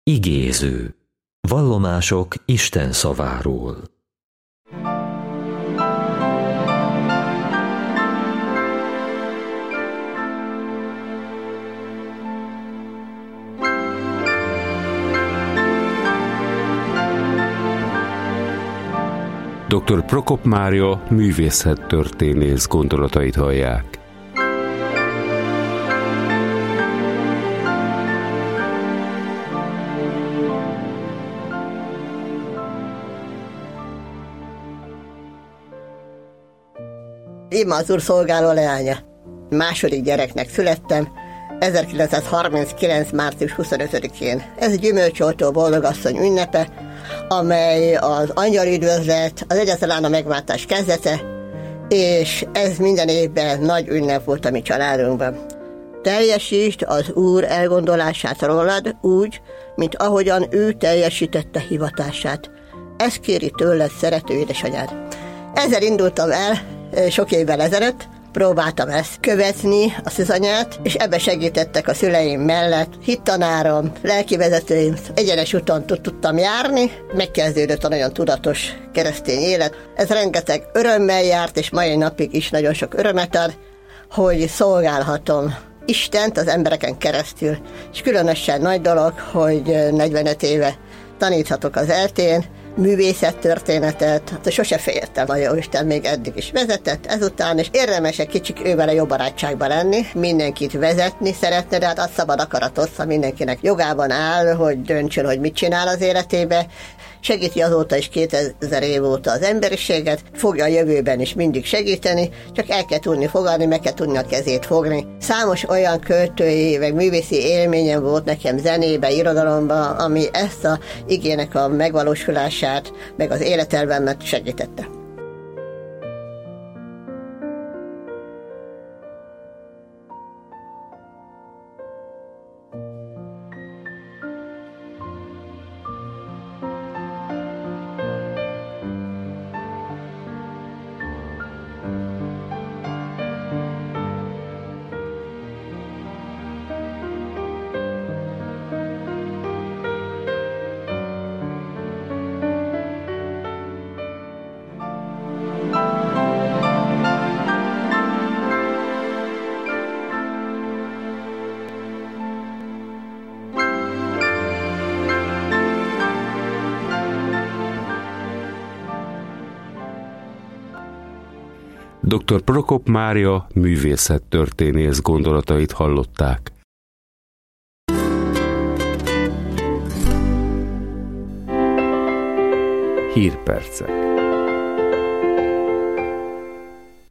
Igéző. Vallomások Isten szaváról. Dr. Prokop Mária művészettörténész gondolatait hallják. Én az Úr szolgáló leánya. Második gyereknek születtem 1939. március 25-én. Ez gyümölcsoltó boldogasszony ünnepe, amely az angyalüdvözlet, az egyáltalán a megváltás kezdete, és ez minden évben nagy ünnep volt a mi családunkban. Teljesítsd az Úr elgondolását rólad úgy, mint ahogyan ő teljesítette hivatását. Ezt kéri tőled szerető édesanyád. Ezzel indultam el sok évvel ezelőtt, próbáltam ezt követni, a szűzanyát, és ebbe segítettek a szüleim mellett. Hittanárom, lelkivezetőim, egyenes úton tudtam járni, megkezdődött a nagyon tudatos keresztény élet. Ez rengeteg örömmel járt, és mai napig is nagyon sok örömet ad, hogy szolgálhatom Istent az embereken keresztül. És különösen nagy dolog, hogy 45 éve taníthatok az ELTE-n, művészettörténetet, sose féltem, a Jóisten még eddig is vezetett, ezután, és érdemes egy kicsit ővele jó barátságban lenni, mindenkit vezetni szeretne, de hát az szabad akaratot, mindenkinek jogában áll, hogy döntsön, hogy mit csinál az életébe. Segíti azóta is 2000 év óta az emberiséget, fogja a jövőben is mindig segíteni, csak el kell tudni fogadni, meg kell tudni a kezét fogni. Számos olyan költői, meg művészi élményem volt nekem zenébe, irodalomba, ami ezt a igének a megvalósulását, meg az életelvemet segítette. Dr. Prokop Mária művészettörténész gondolatait hallották. Hírpercek.